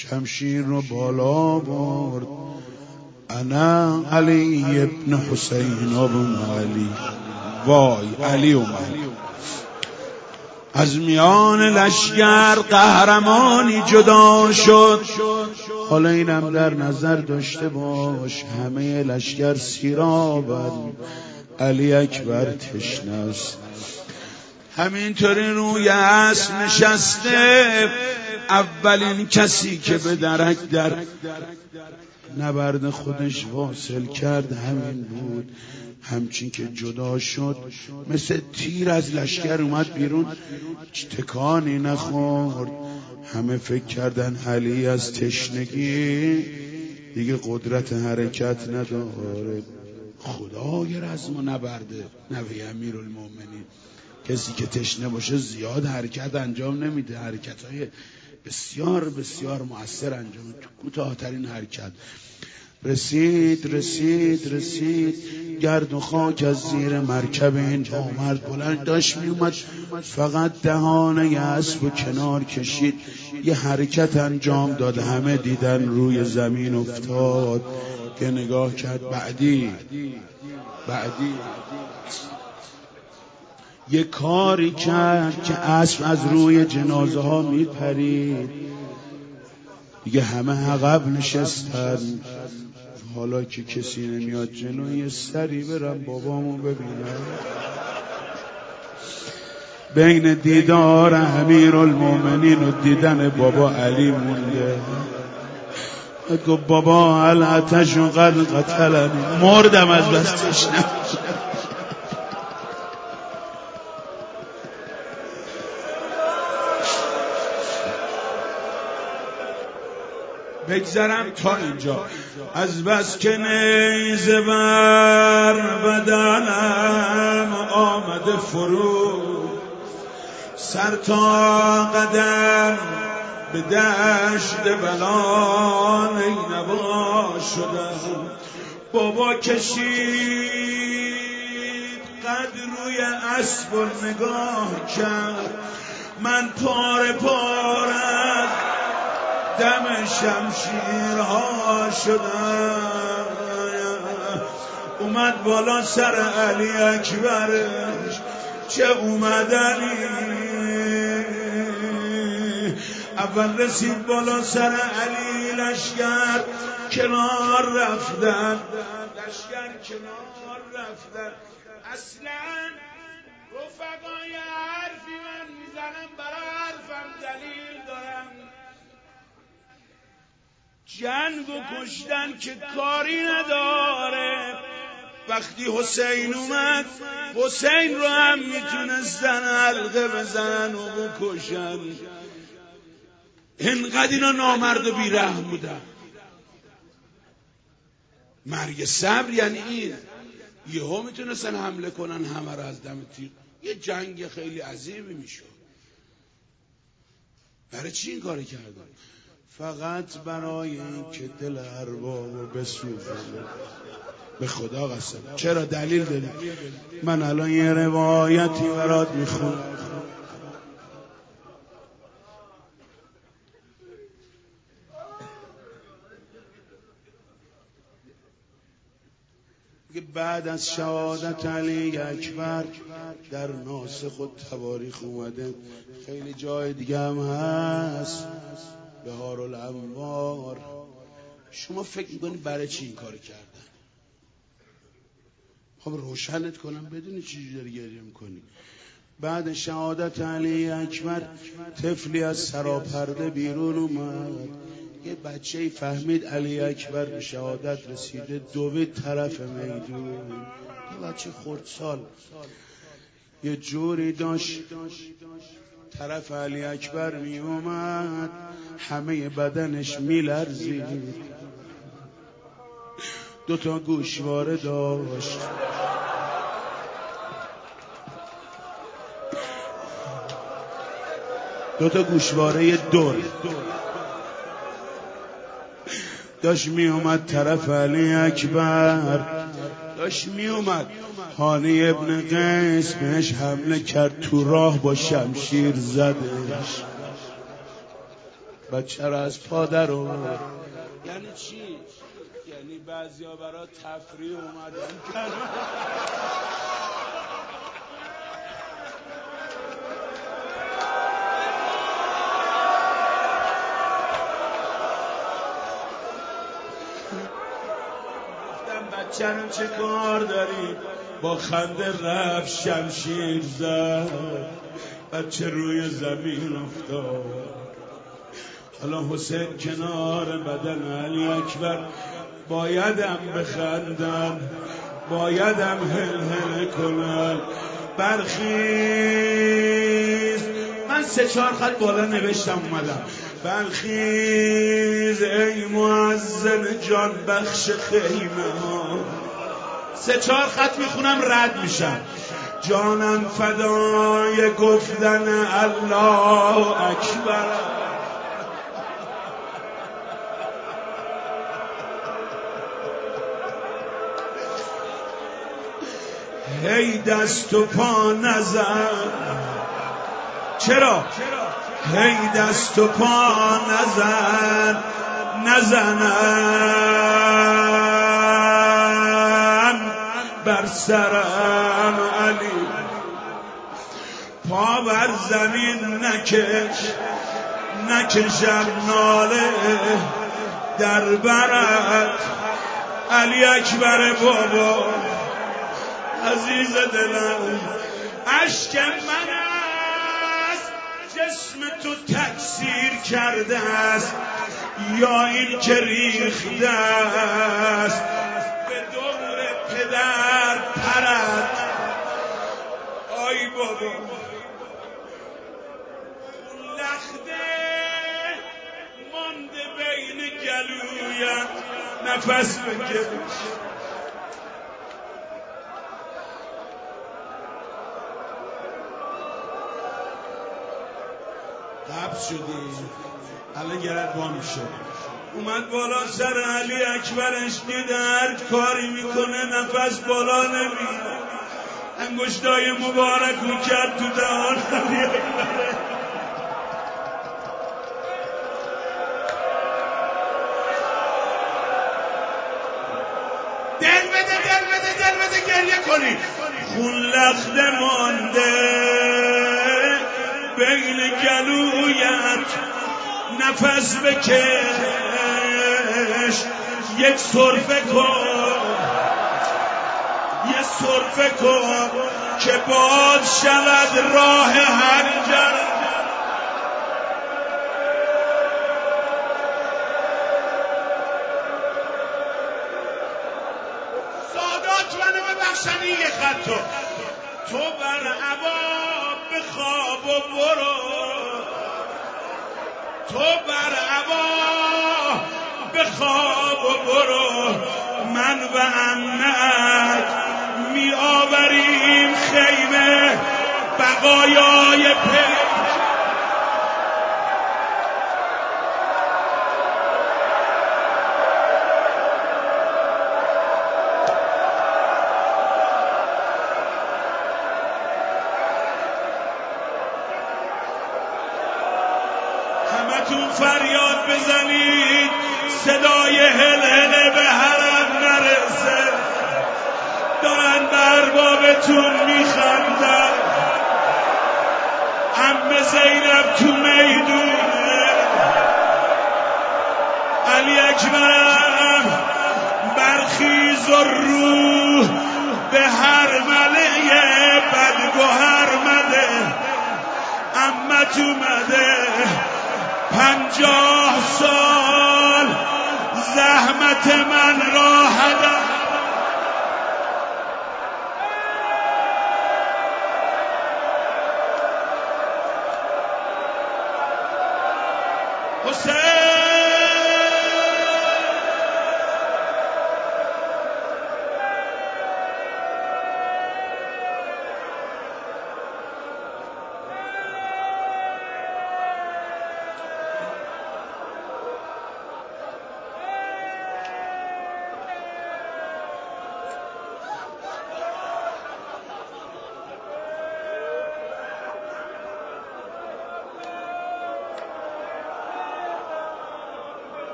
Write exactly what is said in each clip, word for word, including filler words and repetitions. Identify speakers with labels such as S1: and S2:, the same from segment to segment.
S1: شمشیر رو بالا برد. انا علی ابن حسین ابن علی. وای علی اومد از میان لشگر، قهرمانی جدا شد. حالا اینم در نظر داشته باش همه لشگر سیرابن، علی اکبر تشنه است. همینطوری روی اسب نشسته. اولین کسی که به درک در نبرد خودش واصل کرد همین بود. همچین که جدا شد مثل تیر از لشگر اومد بیرون، تکانی نخورد. همه فکر کردن علی از تشنگی دیگه قدرت حرکت نداره. خدای رزم و نبرده نبی امیرالمومنین. کسی که تشنه باشه زیاد حرکت انجام نمیده، حرکت‌های بسیار بسیار مؤثر انجام میده، کوتاه‌ترین حرکت. رسید رسید رسید گرد و خاک از زیر مرکب اینجا اومد بلند داشت می اومد، فقط دهانه اسب و کنار کشید، یه حرکت انجام داد. همه دیدن روی زمین افتاد که نگاه کرد. بعدی بعدی یه کاری کرد که اسب از روی جنازه ها می پرید. دیگه همه عقب نشستن. حالا که کسی نمیاد جلو، یه سری برم بابامو ببینم. بین دیدار امیرالمومنین و دیدن بابا علی مونده. گفت بابا العطش قد قتلنی، مردم از بس تشنه. بگذرم تا اینجا. از بس که نیزه بر بدنم آمده فرو، سر تا قدم به دشت بلا نینوا شدم. بابا کشید قد روی اسب و نگاه کرد. من پاره پاره دم شمشیرها شدم. اومد بالا سر علی اکبرش، چه اومدنی. اول رسید بالا سر علی، لشگر کنار رفتن، لشگر کنار رفتن. اصلا رفقای حرفی من میزنم، برای حرفم دلیل دارم. جنگ و کشتن که کاری نداره. وقتی حسین اومد، حسین رو هم میتونستن حلقه بزنن و بکشن. اینقدر اینا نامرد و بیرحم بودن. مرگ صبر یعنی این. یهو میتونستن حمله کنن همه رو از دم تیر. یه جنگ خیلی عظیمی میشد. برای چی این کاری کردن؟ فقط برای این که دل اربابو بسوزونه. به خدا قسم. چرا؟ دلیل داری. من الان یه روایتی برات میخونم. بعد از شهادت علی اکبر در ناسخ و تواریخ اومده، خیلی جای دیگه هم هست، بهارالانوار. شما فکر میکنید برای چی این کار کردن؟ خب روشنت کنم بدونی چیزی داری گریه میکنی. بعد شهادت علی اکبر طفلی از سراپرده بیرون اومد. یه بچه‌ای فهمید علی اکبر به شهادت رسیده، دوید طرف میدون. یه بچه خردسال یه جوری داشت طرف علی اکبر می اومد، همه بدنش می لرزید. دوتا گوشواره داشت. دوتا گوشواره دور داشت می اومد طرف علی اکبر، داشت می اومد. هانی ابن قیس بهش حمله کرد، تو راه با شمشیر زدش. بچه رو از پادر آورد. یعنی چی؟ یعنی بعضی ها برای تفریح اومدن کردن. بچه‌م چه کار داری؟ با خنده رفت شمشیر زد، بچه روی زمین افتاد. حالا حسین کنار بدن علی اکبر، بایدم بخندم، بایدم هل هل کنم. برخیز، من سه چهار خط بالا نوشتم اومدم. برخیز ای مؤذن جان بخش خیمه ها. سه چهار خط میخونم رد میشم. جانم فدای گفتن الله اکبر. هی دست و پا نزن. چرا؟ هی دست و پا نزن، نزنن بر سرم علی. پا بر زمین نکش، نکشم ناله در برت علی اکبر بابا. عزیز دلم اشک من است، جسم تو تکثیر کرده است، یا این که ریخته است به دور پدر پرد. آی بابا لخته مانده بین گلویت، نفس بکش. قبض شدی الان گرد با میشه. اومد بالا سر علی اکبرش، دید هر کاری میکنه نفس بالا نمیاد. انگشتای مبارک رو کرد تو دهان علی اکبر. دل بده دل بده دل بده گریه کنی. خون لخته مانده بین گلویت، نفس بکش. یک سرفه کن، یک سرفه کن که باد شود راه هنجر. سادات منو ببخشن این یه خطو. تو بر هوا بخواب و برو، تو بر هوا بخواب و برو. من و عمت می آوریم خیمه بقایای پیک. همتون فریاد بزنید صدای هل هله به حرم نرسه. دارن به اربابتون میخندن. عمه زینب تو میدونه. علی اکبرم برخیز و روح به هر ملعه بدگوهر مده. عمت اومده پنجاه سال زحمت من را هدر. حسین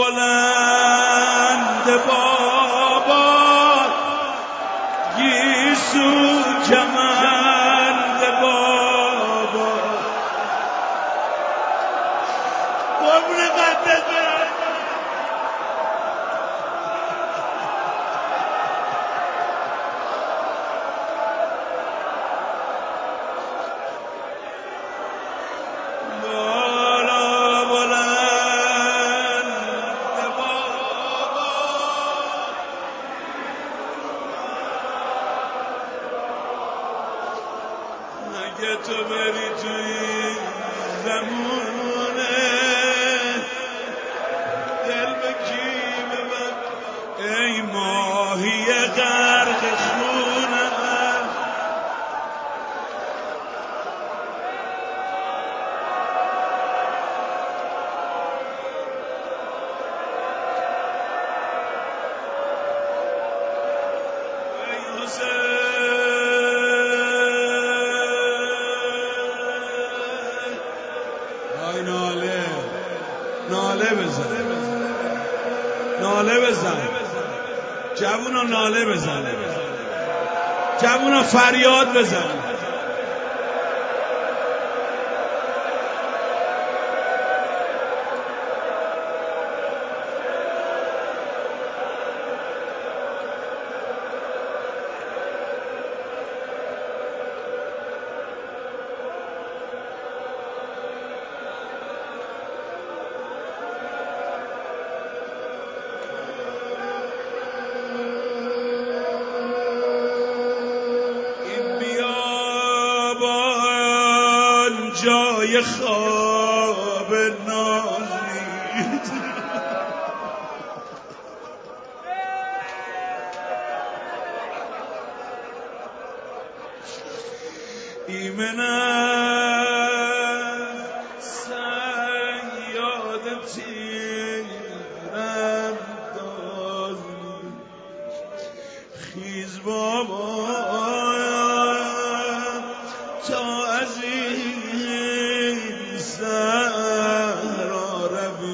S1: بلند بابا گیسو کمند بابا قربون قدت برم اگه تو بری توی زمونه دل به کی ببر ای ماهی غرق خونه ای حسین ناله ناله بزن ناله بزن جوونا ناله بزن جوونا فریاد بزن جای خواب نازنید ایمنم سیادتی رم دازنید خیز بابا تا از این صحرا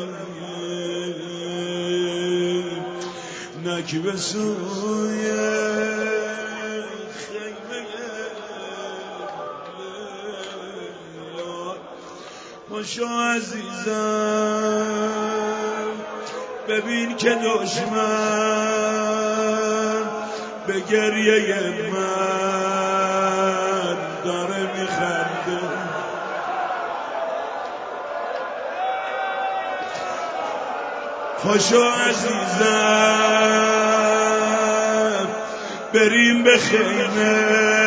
S1: رویم نک به سوی خیمه یار باشو عزیزم ببین که دشمن به گریه من داره میخنده پاشو عزیزم بریم به خیمه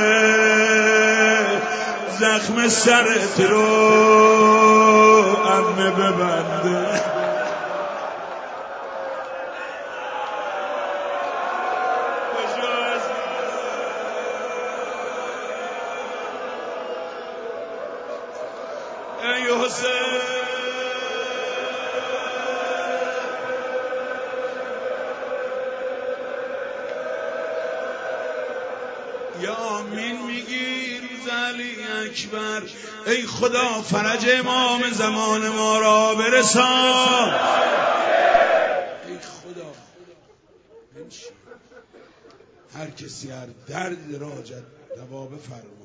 S1: زخم سرت رو عمه ببنده ای حسین یا آمین میگی روز علی اکبر ای خدا فرج امام زمان ما را برسان ای خدا بنشین هر کسی هر درد راجت دوا بفرما